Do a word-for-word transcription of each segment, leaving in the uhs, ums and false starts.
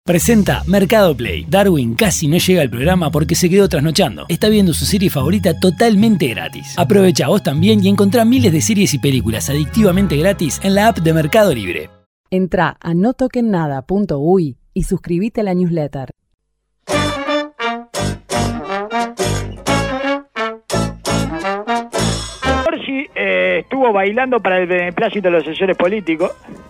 Presenta Mercado Play. Darwin casi no llega al programa porque se quedó trasnochando. Está viendo su serie favorita totalmente gratis. Aprovecha vos también y encontrá miles de series y películas adictivamente gratis en la app de Mercado Libre. Entrá a no toquen nada punto uy y suscríbete a la newsletter. Orsi eh, estuvo bailando para el beneplácito de los asesores políticos.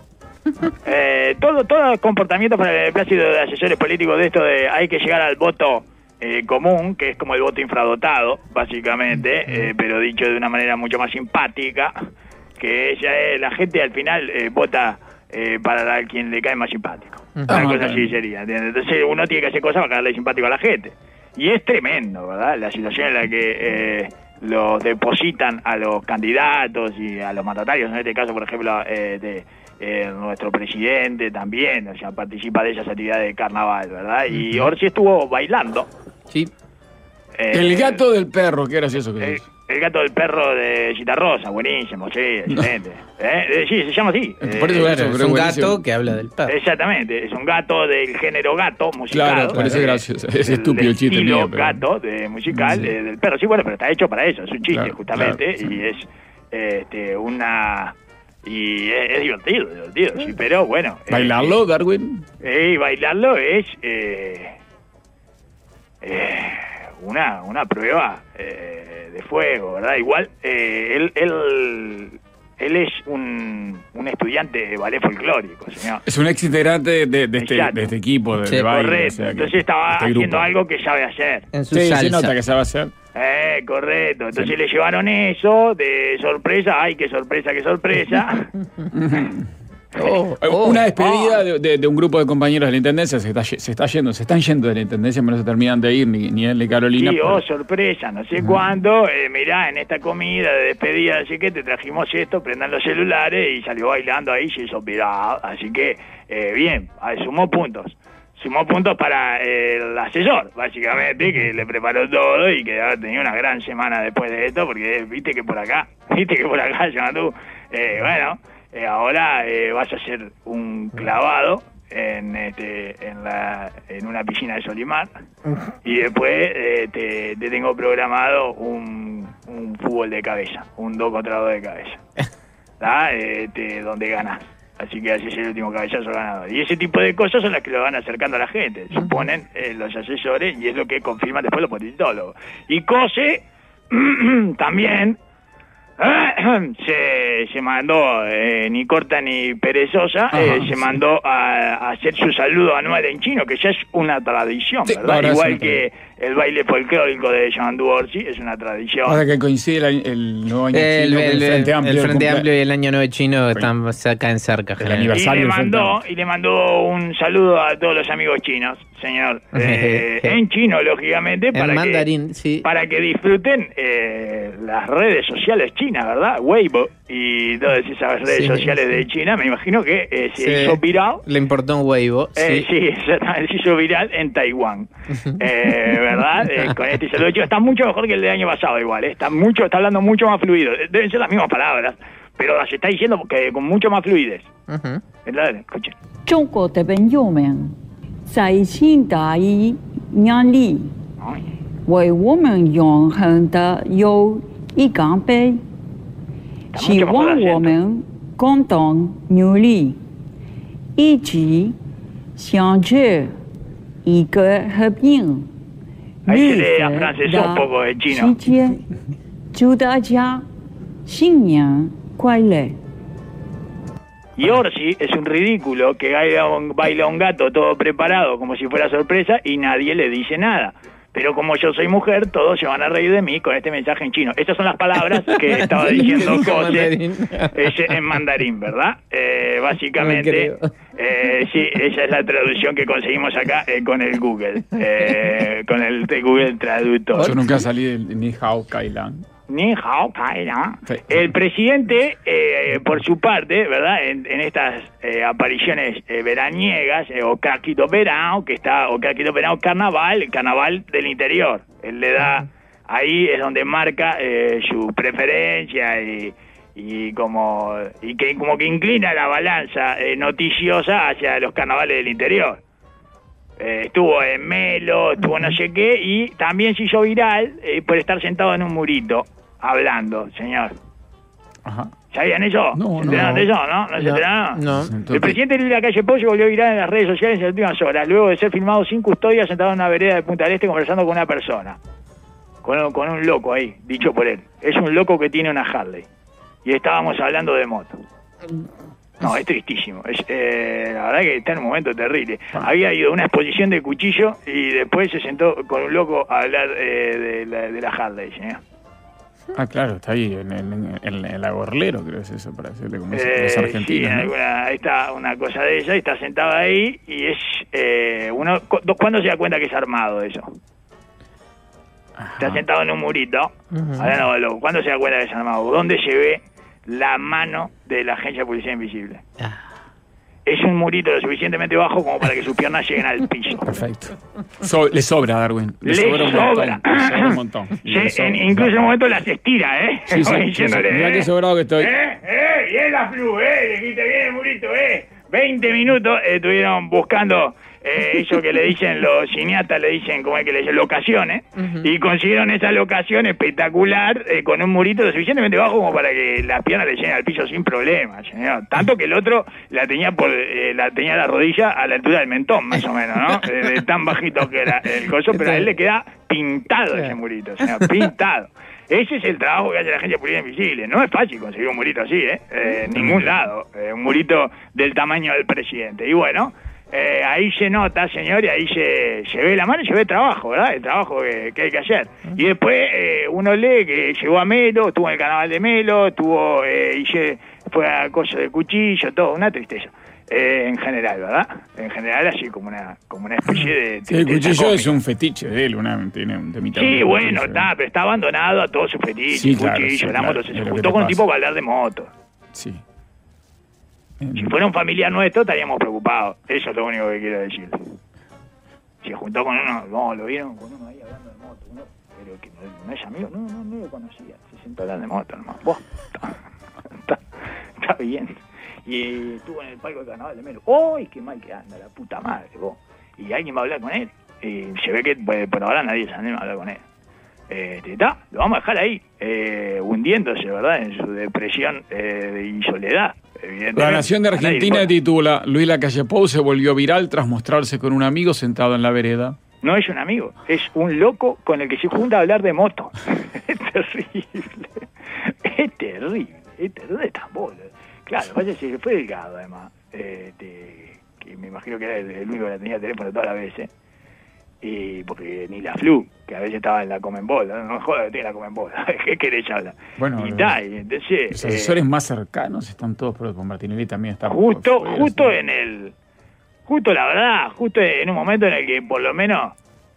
Eh, todo todo comportamiento para el beneplácito de asesores políticos de esto de hay que llegar al voto eh, común, que es como el voto infradotado, básicamente, eh, pero dicho de una manera mucho más simpática, que ella, eh, la gente al final eh, vota eh, para la, quien le cae más simpático. Una Ah, cosa okay. así sería, ¿entiendes? Entonces uno tiene que hacer cosas para caerle simpático a la gente. Y es tremendo, ¿verdad? La situación en la que eh, los depositan a los candidatos y a los mandatarios, en este caso, por ejemplo, eh, de eh, nuestro presidente también, o sea, participa de esas actividades de carnaval, ¿verdad? Y Orsi estuvo bailando. Sí. Eh, El gato del perro, qué gracioso que el, es. el gato del perro de Citarrosa, buenísimo, sí, excelente. ¿Eh? Eh, sí, se llama así. Por eso, Eh, claro, Es pero un buenísimo. gato que habla del perro. Exactamente, es un gato del género gato musical. Claro, parece gracioso. Es estúpido el chiste estilo mío, pero- gato de musical Sí. eh, del perro. Sí, bueno, pero está hecho para eso, es un chiste Claro, justamente, claro, sí. y es este una y es, es divertido, divertido, sí, pero bueno. eh, ¿Bailarlo, Darwin? eh, y bailarlo es eh, eh, una una prueba eh, de fuego, ¿verdad? Igual eh, él él él es un, un estudiante de ballet folclórico, señor. Es un ex integrante de, de, este, Exacto. de este equipo de, Sí, de baile. Correcto, o sea que- entonces estaba este haciendo grupo. algo que sabe hacer. En su Sí, se salsa. nota que sabe hacer. Eh, correcto. Entonces Sí. le llevaron eso de sorpresa. Ay, qué sorpresa, qué sorpresa. Oh, Eh, oh. Una despedida de, de- de un grupo de compañeros de la Intendencia se está, ye- se está yendo, se están yendo de la Intendencia, pero no se terminan de ir, ni, ni él ni Carolina. Sí, oh, por- sorpresa, no sé cuándo. Eh, mirá, en esta comida de despedida, así que te trajimos esto, prendan los celulares y salió bailando ahí, se hizo viral. Así que, eh, bien, ahí sumó puntos. Sumó puntos para eh, el asesor, básicamente, que le preparó todo y que ha tenido una gran semana después de esto, porque eh, viste que por acá, viste que por acá, Yamandú, eh, bueno, eh, ahora eh, vas a hacer un clavado en este en la en una piscina de Solimar y después eh, te, te tengo programado un, un fútbol de cabeza, un dos contra dos de cabeza, ¿tá? Este, donde ganas. Así que así es el último cabezazo ganador. Y ese tipo de cosas son las que lo van acercando a la gente, suponen eh, los asesores, y es lo que confirman después los politólogos. Y Cose también se, se mandó, eh, ni corta ni perezosa, Ajá, eh, se sí. mandó a, a hacer su saludo anual en chino, que ya es una tradición, Sí, ¿verdad? ahora Igual sí, que el baile folclórico de Yamandú Orsi, es una tradición. Ahora que coincide el, el nuevo año El, chino con el- el Frente Amplio. el del Frente cumple- Amplio y el Año Nuevo Chino están acá en cerca. El generalmente. Y aniversario le del Frente mandó Amplio. y le mandó un saludo a todos los amigos chinos, señor, eh, en chino, lógicamente, En para mandarín, que sí. para que disfruten eh, las redes sociales chinas, ¿verdad? Weibo y todas esas redes Sí, sociales sí. de China, me imagino que eh, se Sí. hizo viral. Le importó un huevo. Eh, sí. sí, exactamente, se hizo viral en Taiwán, eh, ¿verdad? Eh, con este saludo chico. Está mucho mejor que el del año pasado, igual, ¿eh? Está mucho, está hablando mucho más fluido. Deben ser las mismas palabras, pero las está diciendo que con mucho más fluidez. Ujú. ¿Verdad? Escuchen. 中國的朋友們在新大義壓力， Ay. 為我們永恆的友誼乾杯， Está 希 mucho mejor el 望我 acento. 們共同努力，一起向着一個和平、 Ahí se 綠 lee a 色 francés un poco de 的 chino. 世界。祝大家新年快樂！ Y Orsi es un ridículo que baila un, baila un gato todo preparado como si fuera sorpresa y nadie le dice nada. Pero como yo soy mujer, todos se van a reír de mí con este mensaje en chino. Estas son las palabras que estaba diciendo Dijo Cose mandarín. ese en mandarín, ¿verdad? Eh, No básicamente, creo. eh, sí, esa es la traducción que conseguimos acá eh, con el Google, eh, con el de Google Traductor. Yo nunca salí del Ni Hao Kailan. Ni hao kai, ¿no? Sí. El presidente, eh, por su parte, ¿verdad? En, en estas eh, apariciones eh, veraniegas, eh, o caquito verano, que está, o caquito verano carnaval, el carnaval del interior. Él le da, ahí es donde marca eh, su preferencia y, y como y que como que inclina la balanza eh, noticiosa hacia los carnavales del interior. Eh, estuvo en Melo, estuvo no sé qué, y también se hizo viral eh, por estar sentado en un murito, hablando, señor. Ajá. ¿Sabían eso? No, ¿Se enteraron no. de eso, no? ¿No se enteraron? No. Entonces- El presidente Luis Lacalle Pou se volvió viral en las redes sociales en las últimas horas, luego de ser filmado sin custodia sentado en una vereda de Punta del Este conversando con una persona. Con un, con un loco ahí, dicho por él. Es un loco que tiene una Harley. Y estábamos hablando de moto. No, es tristísimo. Es, eh, la verdad que está en un momento terrible. Había ido a una exposición de cuchillo y después se sentó con un loco a hablar eh, de, la, de la Harley, señor. Ah, claro, está ahí en el, en, en, en la Gorlero, creo que es eso, para decirle como es, Eh, los sí, argentinos. en ¿no? alguna, ahí está una cosa de ella, y está sentada ahí y es... Eh, uno, cu- ¿Cuándo se da cuenta que es armado eso? Está sentado en un murito, hablando de loco. ¿Cuándo se da cuenta que es armado? ¿Dónde se ve la mano de la agencia de policía invisible? Ah. Es un murito lo suficientemente bajo como para que sus piernas lleguen al piso. Perfecto. So- le sobra, Darwin. Le, Le sobra un sobra. montón. Le sobra un montón. Sí, Le sobra. en- incluso en un momento las estira, ¿eh? Sí, sí, Como sí, diciéndole, sí. Mirá ¿eh? qué sobrado que estoy. ¿Eh? ¿Eh? Y es la flu, ¿eh? Dijiste bien el murito, ¿eh? veinte minutos eh, estuvieron buscando eh, eso que le dicen los cineastas, le dicen, ¿cómo es que le dicen? Locaciones. Y consiguieron esa locación espectacular eh, con un murito lo suficientemente bajo como para que las piernas le lleguen al piso sin problema, señor. Tanto que el otro la tenía por eh, la tenía la rodilla a la altura del mentón, más o menos, ¿no? Eh, de tan bajito que era el coso, pero a él le queda pintado ese murito, señor, pintado. Ese es el trabajo que hace la agencia de policía invisible. No es fácil conseguir un murito así, ¿eh? eh en ningún lado. Eh, un murito del tamaño del presidente. Y bueno, eh, ahí se nota, señor, y ahí se, se ve la mano y se ve el trabajo, ¿verdad? El trabajo que, que hay que hacer. Y después eh, uno lee que llegó a Melo, estuvo en el carnaval de Melo, estuvo eh, y se fue a coso de cuchillo, todo, una tristeza. Eh, en general, ¿verdad? En general así como una como una especie de... Sí, el de- de cuchillo cómic. es un fetiche de él, una, tiene un temita. Sí, con bueno, cuchillo. está, pero está abandonado a todos sus fetiches, Sí, claro, cuchillo, sí, la claro, moto. es Se lo que juntó te con un pasa. tipo para hablar de moto. Sí. Si fuera un familiar nuestro estaríamos preocupados. Eso es lo único que quiero decirle. Se juntó con uno, no, lo vieron con uno ahí hablando de moto, uno, pero que no, no es amigo, no, no, no lo conocía. Se sentó a hablar de moto nomás. Buah, está, está, está bien. Y estuvo en el palco del carnaval de Melo. ¡Ay, qué mal que anda, la puta madre, vos! Y alguien va a hablar con él. Y se ve que pues, por ahora nadie se anima a hablar con él. Eh, está, lo vamos a dejar ahí, eh, hundiéndose, ¿verdad? En su depresión eh, y soledad. Evidentemente. La Nación de A nadie Argentina le importa. titula: Luis Lacalle Pou se volvió viral tras mostrarse con un amigo sentado en la vereda. No es un amigo, es un loco con el que se junta a hablar de moto. Es terrible. Es terrible. Es terrible esta bola. Claro, vaya, se fue delgado además. Eh, de, que me imagino que era el, el único que la tenía teléfono todas las veces. Y porque ni la Flu, que a veces estaba en la Comenbol, no, no joda que tiene la Comenbol. ¿Qué querés hablar? Bueno, y los- tal, y entonces. Los eh, asesores más cercanos están todos, pero con Martinelli también está. Justo, por fuera, justo sí. en el, justo la verdad, justo en un momento en el que por lo menos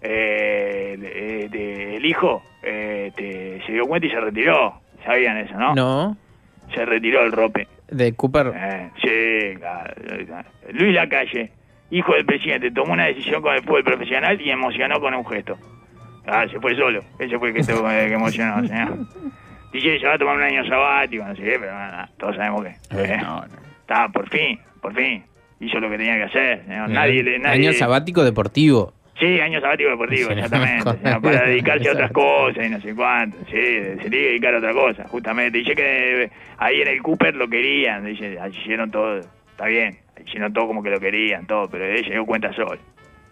eh, el, eh, de- el hijo eh, te- se dio cuenta y se retiró. ¿Sabían eso, no? No, Se retiró el rope. de Cooper. Eh, sí, claro. Luis Lacalle, hijo del presidente, tomó una decisión con el fútbol profesional y emocionó con un gesto. Ah, se fue solo. Ese fue el que, estuvo- que emocionó, señor. Dice, se va a tomar un año sabático, no sé qué, pero nada, todos sabemos que... Eh, eh. no, no. Está, por fin, por fin. Hizo lo que tenía que hacer. señor. Nadie le... Nadie, Año sabático deportivo. Sí, año sabático deportivo, Sí, exactamente. con- señor, para dedicarse a otras cosas y no sé cuánto. Sí, se tiene que dedicar a otra cosa, justamente. Dice que ahí en el Cooper lo querían. Dice, hicieron todo, está bien. Hicieron todo como que lo querían, todo, pero él se dio cuenta solo.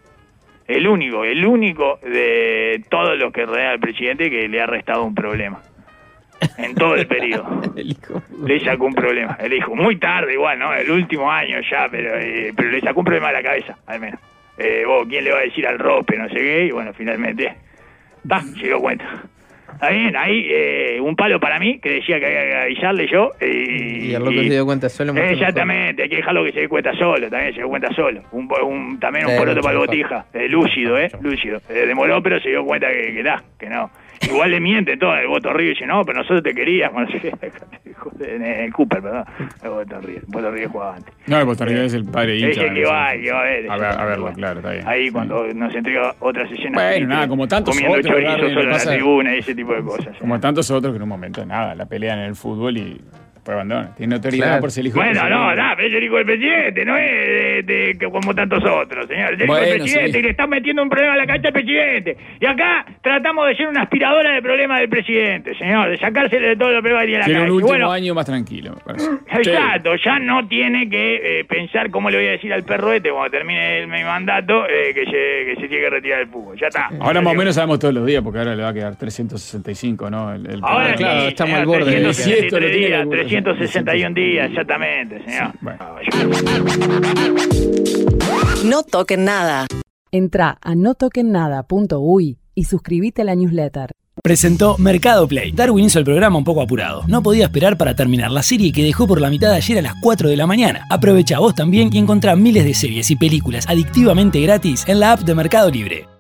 El único, el único de todos los que rodean al presidente que le ha restado un problema. En todo el periodo. El hijo. Le sacó un problema. El hijo, muy tarde igual, ¿no? El último año ya, pero eh, pero le sacó un problema a la cabeza, al menos. Eh, vos, ¿quién le va a decir al rope? No sé qué. Y bueno, finalmente, ta, se dio cuenta. Está bien, ahí eh, un palo para mí, que decía que había que avisarle yo. Y, Y el loco se dio cuenta solo. mucho mejor. Exactamente, hay que dejarlo que se dé cuenta solo, también se dio cuenta solo. Un, po- un- también un Sí, poroto mucho para el mejor. botija, eh, lúcido, ¿eh? Lúcido. Eh, demoró, pero se dio cuenta que, que da, que no. Igual le miente todo, el voto Río dice, no, pero nosotros te queríamos, no sé qué. En el Cooper, perdón. El voto Río, el voto Río jugaba antes. No, el Costa Rica es el padre hincha. Ese que ¿no? va, que va a ver. A ver, a verlo, Bueno, claro, está bien. Ahí Sí. cuando nos entrega otras escenas. Bueno, tristes, nada, como tantos comiendo otros, chorizo Darwin, solo en la pasa- tribuna y ese tipo de cosas. Como ¿eh? tantos otros que en un momento, nada, la pelean en el fútbol y Pues abandona. Tiene autoridad Claro. por ser el hijo Bueno, del no, presidente. no, pero es el hijo del presidente, no es de, de- de- como tantos otros, señor. Es el hijo Bueno, del presidente sí. y le están metiendo un problema a la cancha al presidente. Y acá tratamos de ser una aspiradora de problemas del presidente, señor, de sacársele de todos los problemas que tiene la Tiene un cancha. Y último bueno, año más tranquilo, me parece. exacto, ya no tiene que eh, pensar cómo le voy a decir al perro este cuando termine el, mi mandato eh, que, se, que se tiene que retirar del fútbol. Ya está. Ahora más o menos sabemos todos los días, porque ahora le va a quedar trescientos sesenta y cinco, ¿no? El, el Ahora Ah, claro, sí, estamos señor, al borde de trescientos sesenta y eso. Lo tres tiene días, algunos. trescientos sesenta y uno días, exactamente, señor. Bueno. No toquen nada. Entrá a no toquen nada punto uy y suscríbete a la newsletter. Presentó Mercado Play. Darwin hizo el programa un poco apurado. No podía esperar para terminar la serie que dejó por la mitad ayer a las cuatro de la mañana. Aprovecha vos también y encontrá miles de series y películas adictivamente gratis en la app de Mercado Libre.